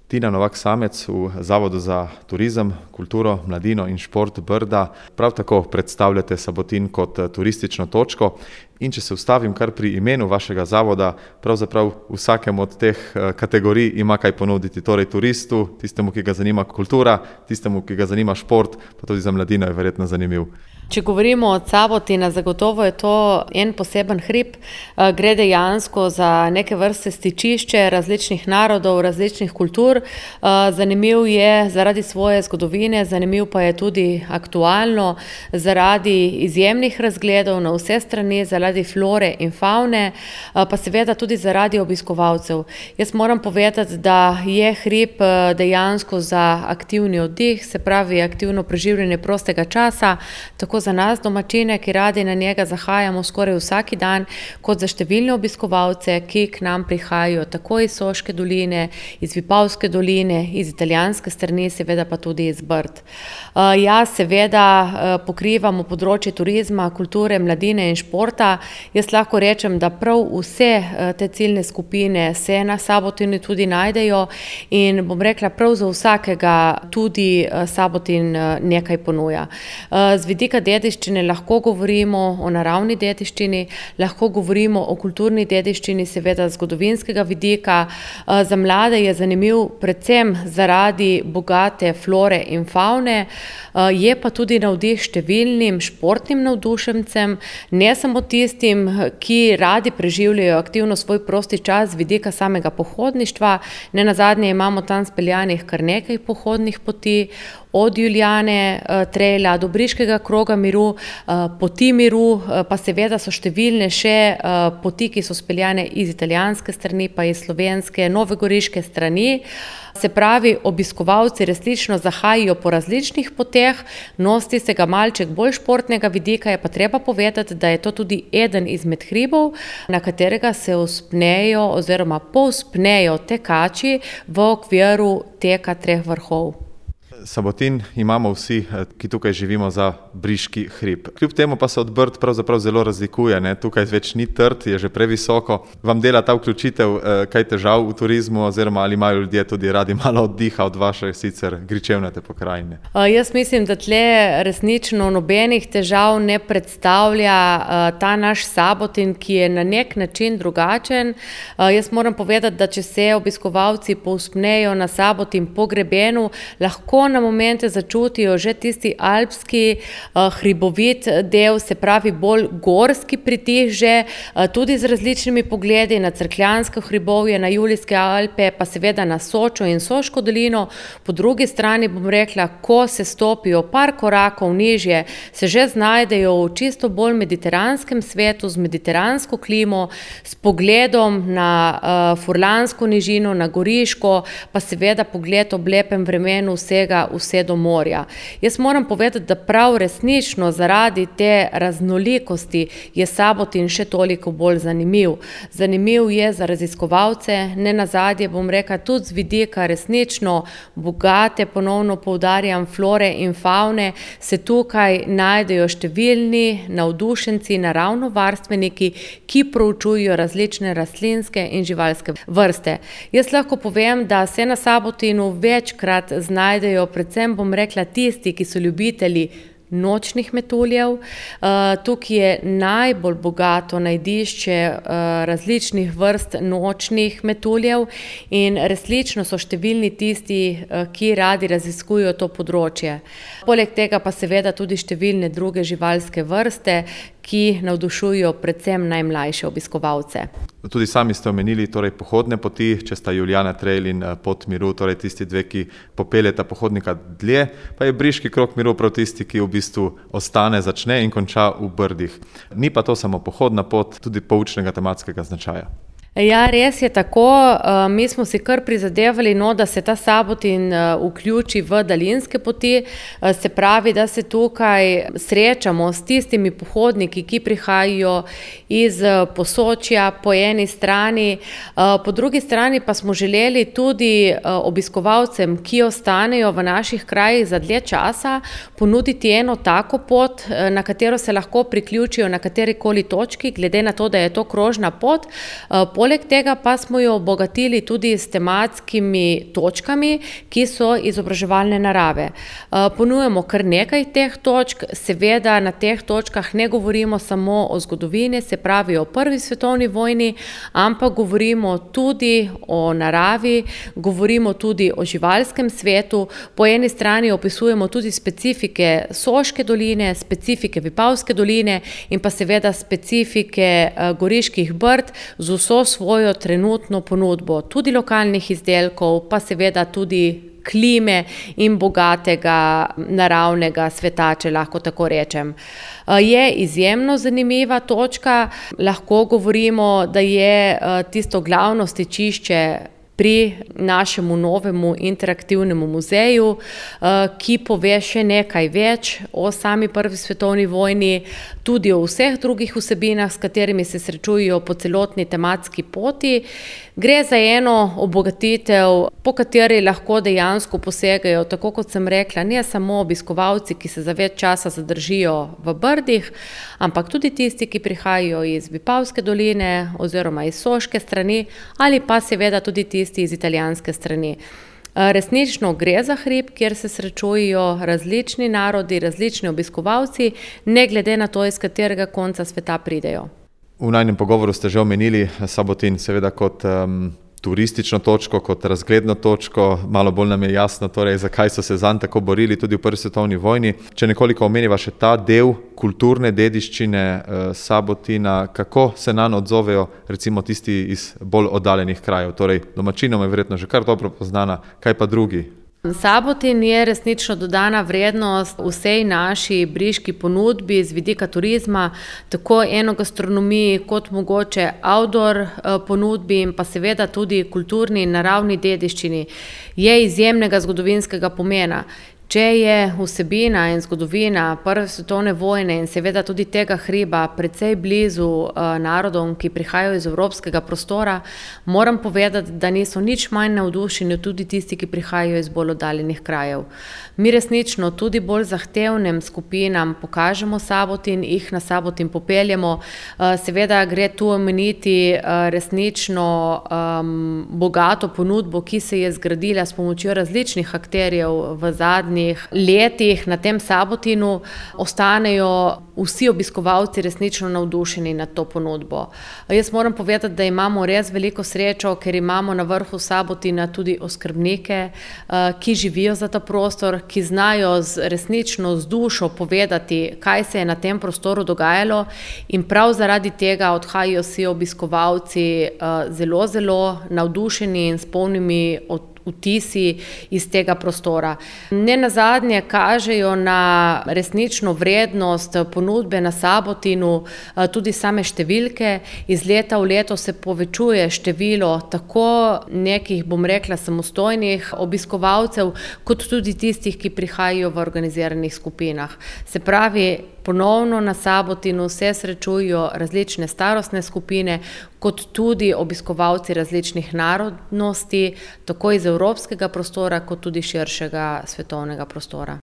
Tina Novak Samec v Zavodu za turizem, kulturo, mladino in šport Brda prav tako predstavljate Sabotin kot turistično točko. In če se ustavim kar pri imenu vašega zavoda, pravzaprav vsakem od teh kategorij ima kaj ponuditi. Torej turistu, tistemu, ki ga zanima kultura, tistemu, ki ga zanima šport, pa tudi za mladino je verjetno zanimiv. Če govorimo o Sabotina, zagotovo je to en poseben hrib. Gre dejansko za neke vrste stičišče različnih narodov, različnih kultur. Zanimiv je zaradi svoje zgodovine, zanimiv pa je tudi aktualno, zaradi izjemnih razgledov na vse strani, zaradi flore in favne, pa seveda tudi zaradi obiskovalcev. Jaz moram povedati, da je hrib dejansko za aktivni oddih, se pravi aktivno preživljanje prostega časa, tako za nas domačine, ki radi na njega zahajamo skoraj vsak dan, kot za številne obiskovalce, ki k nam prihajajo tako iz Soške doline, iz Vipavske doline, iz italijanske strani, seveda pa tudi iz Brd. Seveda pokrivamo področje turizma, kulture, mladine in športa. Jaz lahko rečem, da prav vse te ciljne skupine se na Sabotinu tudi najdejo in bom rekla, prav za vsakega tudi Sabotin nekaj ponuja. Z vidika dediščine lahko govorimo o naravni dediščini, lahko govorimo o kulturni dediščini, seveda zgodovinskega vidika. Za mlade je zanimiv predvsem zaradi bogate flore in favne, je pa tudi navdih številnim športnim navdušencem, ne samo tistim, ki radi preživljajo aktivno svoj prosti čas z vidika samega pohodništva. Nenazadnje imamo tam speljanih kar nekaj pohodnih poti, od Julijane traila do Briškega kroga miru, poti miru, pa seveda so številne še poti, ki so speljane iz italijanske strani, pa iz slovenske, novogoriške strani. Se pravi, obiskovalci resnično zahajajo po različnih poteh, nosti se ga malček bolj športnega vidika, je pa treba povedati, da je to tudi eden izmed hribov, na katerega se vzpnejo oziroma povzpnejo tekači v okviru teka treh vrhov. Sabotin imamo vsi, ki tukaj živimo, za Briški hrib. Kljub temu pa se od Brd pravzaprav zelo razlikuje, ne? Tukaj več ni trd, je že previsoko. Vam dela ta vključitev kaj težav v turizmu, oziroma ali imajo ljudje tudi radi malo oddiha od vaše sicer gričevnate pokrajine? Jaz mislim, da tle resnično nobenih težav ne predstavlja ta naš Sabotin, ki je na nek način drugačen. Jaz moram povedati, da če se obiskovalci povzpnejo na Sabotin po grebenu, lahko na momente začutijo že tisti alpski hribovit del, se pravi bolj gorski pritih že, tudi z različnimi pogledi na Cerkljansko hribovje, na Julijske Alpe, pa seveda na Sočo in Soško dolino. Po drugi strani bom rekla, ko se stopijo par korakov nižje, se že znajdejo v čisto bolj mediteranskem svetu, z mediteransko klimo, s pogledom na Furlansko nižino, na Goriško, pa seveda pogled ob lepem vremenu vse do morja. Jaz moram povedati, da prav resnično zaradi te raznolikosti je Sabotin še toliko bolj zanimiv. Zanimiv je za raziskovalce, nenazadnje bom rekla tudi z vidika resnično bogate, ponovno poudarjam, flore in favne, se tukaj najdejo številni navdušenci, naravnovarstveniki, ki proučujejo različne rastlinske in živalske vrste. Jaz lahko povem, da se na Sabotinu večkrat znajdejo predvsem, bom rekla, tisti, ki so ljubitelji nočnih metuljev. Tukaj je najbolj bogato najdišče različnih vrst nočnih metuljev in resnično so številni tisti, ki radi raziskujejo to področje. Poleg tega pa seveda tudi številne druge živalske vrste, ki navdušujejo predvsem najmlajše obiskovalce. Tudi sami ste omenili torej pohodne poti, če sta Julijana trail in pot miru, torej tisti dve, ki popeljeta pohodnika dlje, pa je Briški krog miru prav tisti, ki v bistvu ostane, začne in konča v Brdih. Ni pa to samo pohodna pot, tudi poučnega tematskega značaja. Ja, res je tako. Mi smo si kar prizadevali, da se ta Sabotin vključi v daljinske poti, se pravi, da se tukaj srečamo s tistimi pohodniki, ki prihajajo iz Posočja po eni strani, po drugi strani pa smo želeli tudi obiskovalcem, ki ostanejo v naših krajih za dlje časa, ponuditi eno tako pot, na katero se lahko priključijo na katerikoli točki, glede na to, da je to krožna pot. Poleg tega pa smo jo obogatili tudi s tematskimi točkami, ki so izobraževalne narave. Ponujamo kar nekaj teh točk, seveda na teh točkah ne govorimo samo o zgodovini, se pravi o Prvi svetovni vojni, ampak govorimo tudi o naravi, govorimo tudi o živalskem svetu, po eni strani opisujemo tudi specifike Soške doline, specifike Vipavske doline in pa seveda specifike Goriških Brd z vso svojo trenutno ponudbo, tudi lokalnih izdelkov, pa seveda tudi klime in bogatega naravnega sveta, če lahko tako rečem. Je izjemno zanimiva točka, lahko govorimo, da je tisto glavno stičišče pri našemu novemu interaktivnemu muzeju, ki pove še nekaj več o sami Prvi svetovni vojni, tudi o vseh drugih vsebinah, s katerimi se srečujejo po celotni tematski poti. Gre za eno obogatitev, po kateri lahko dejansko posegajo, tako kot sem rekla, ne samo obiskovalci, ki se za več časa zadržijo v Brdih, ampak tudi tisti, ki prihajajo iz Vipavske doline oziroma iz Soške strani ali pa seveda tudi tisti iz italijanske strani. Resnično gre za hrib, kjer se srečujejo različni narodi, različni obiskovalci, ne glede na to, iz katerega konca sveta pridejo. V najnem pogovoru ste že omenili Sabotin seveda kot turistično točko, kot razgledno točko. Malo bolj nam je jasno, torej, zakaj so se zanj tako borili tudi v Prvi svetovni vojni. Če nekoliko omeniva še ta del kulturne dediščine Sabotina, kako se nanj odzovejo recimo tisti iz bolj oddaljenih krajev? Torej, domačinom je verjetno že kar dobro poznana, kaj pa drugi? Sabotin je resnično dodana vrednost vsej naši briški ponudbi z vidika turizma, tako enogastronomiji kot mogoče outdoor ponudbi in pa seveda tudi kulturni in naravni dediščini. Je izjemnega zgodovinskega pomena. Če je vsebina in zgodovina Prve svetovne vojne in seveda tudi tega hriba precej blizu narodom, ki prihajajo iz evropskega prostora, moram povedati, da niso nič manj navdušeni tudi tisti, ki prihajajo iz bolj oddaljenih krajev. Mi resnično tudi bolj zahtevnim skupinam pokažemo Sabotin, jih na Sabotin popeljemo. Seveda gre tu omeniti resnično bogato ponudbo, ki se je zgradila s pomočjo različnih akterjev v zadnjih letih na tem Sabotinu. Ostanejo vsi obiskovalci resnično navdušeni nad to ponudbo. Jaz moram povedati, da imamo res veliko srečo, ker imamo na vrhu Sabotina tudi oskrbnike, ki živijo za ta prostor, ki znajo resnično z dušo povedati, kaj se je na tem prostoru dogajalo, in prav zaradi tega odhajajo vsi obiskovalci zelo, zelo navdušeni in s polnimi vtisi iz tega prostora. Nenazadnje kažejo na resnično vrednost ponudbe na Sabotinu tudi same številke. Iz leta v leto se povečuje število tako nekih, bom rekla, samostojnih obiskovalcev, kot tudi tistih, ki prihajajo v organiziranih skupinah. Se pravi, ponovno na Sabotinu se srečujejo različne starostne skupine, kot tudi obiskovalci različnih narodnosti, tako iz evropskega prostora, kot tudi širšega svetovnega prostora.